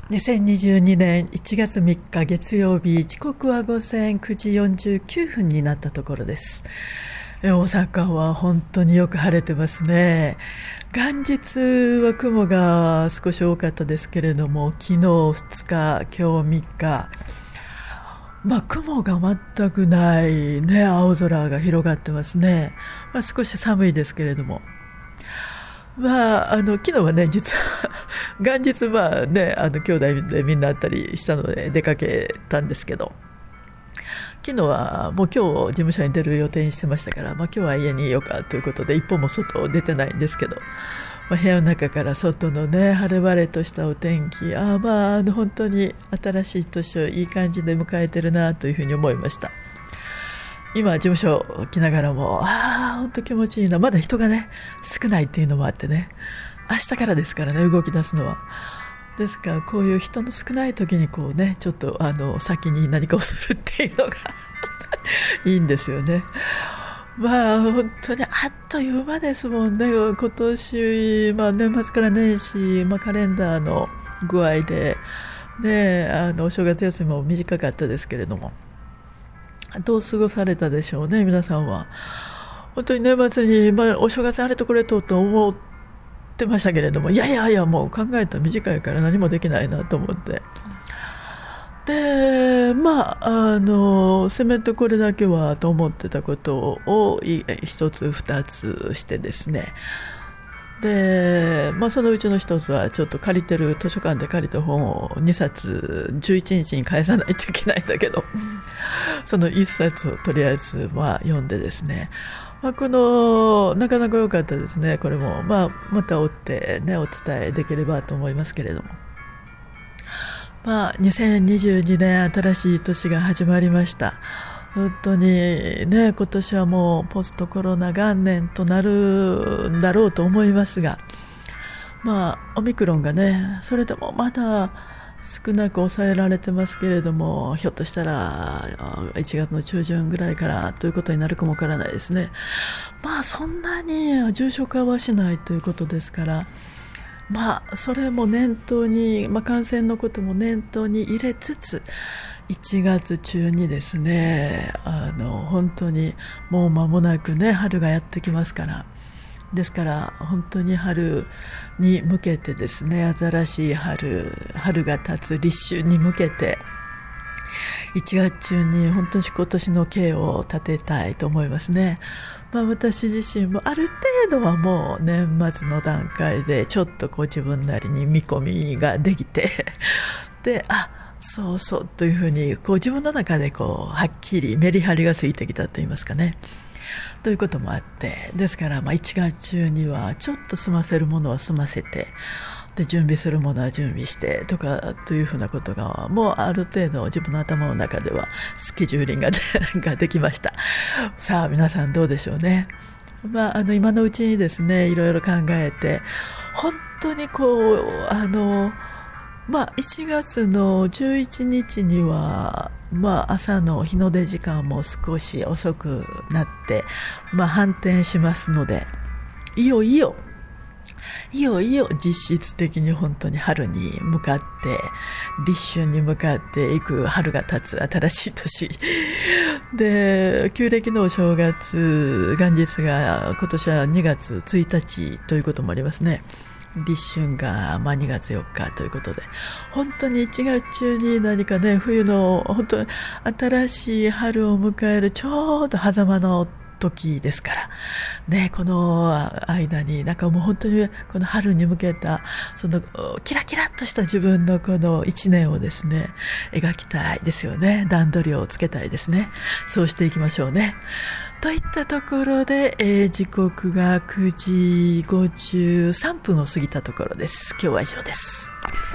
2022年1月3日月曜日、時刻は午前9時49分になったところです。大阪は本当によく晴れてますね。元日は雲が少し多かったですけれども、昨日2日今日3日、雲が全くないね、青空が広がってますね。少し寒いですけれども、昨日はね、実は元日兄弟でみんな会ったりしたので出かけたんですけど、昨日はもう今日事務所に出る予定にしてましたから、今日は家にいようかということで一歩も外出てないんですけど、部屋の中から外のね、晴れ晴れとしたお天気、本当に新しい年をいい感じで迎えてるなというふうに思いました。今事務所来ながらも本当気持ちいいな。まだ人がね少ないっていうのもあってね、明日からですからね、動き出すのは。ですからこういう人の少ない時にこうね、ちょっと先に何かをするっていうのがいいんですよね。本当にあっという間ですもんね。今年、年末から年始、カレンダーの具合で、お正月休みも短かったですけれども、どう過ごされたでしょうね、皆さんは。本当に年末に、お正月あれとこれと思ってましたけれども、いやもう考えたら短いから何もできないなと思って、でせめてこれだけはと思ってたことを一つ二つしてですね、で、そのうちの一つはちょっと図書館で借りた本を2冊11日に返さないといけないんだけど、その1冊をとりあえず読んでですね、なかなか良かったですね。これもまた追ってね、お伝えできればと思いますけれども、2022年新しい年が始まりました。本当にね、今年はもうポストコロナ元年となるんだろうと思いますが、オミクロンがね、それでもまだ少なく抑えられてますけれども、ひょっとしたら1月の中旬ぐらいからということになるかもわからないですね。そんなに重症化はしないということですから、それも念頭に、感染のことも念頭に入れつつ、1月中にですね、本当にもう間もなくね、春がやってきますから、ですから本当に春に向けてですね、新しい春が経つ立春に向けて、1月中に本当に今年の計を立てたいと思いますね。私自身もある程度はもう年末の段階でちょっと自分なりに見込みができてで、そうというふうに自分の中ではっきりメリハリがついてきたといいますかね、ということもあって、ですから1月中にはちょっと済ませるものは済ませて、で準備するものは準備してとかというふうなことがもうある程度自分の頭の中ではスケジューリングができました。さあ皆さんどうでしょうね。今のうちにですね、いろいろ考えて、本当に1月の11日には朝の日の出時間も少し遅くなって、反転しますので、いよいよ実質的に本当に春に向かって、立春に向かっていく、春が経つ新しい年で、旧暦のお正月元日が今年は2月1日ということもありますね。立春が2月4日ということで、本当に1月中に何かね、冬の本当に新しい春を迎えるちょうど狭間の時ですからね、この間にもう本当にこの春に向けたそのキラキラっとした自分のこの一年をですね、描きたいですよね。段取りをつけたいですね。そうしていきましょうね。といったところで、時刻が9時53分を過ぎたところです。今日は以上です。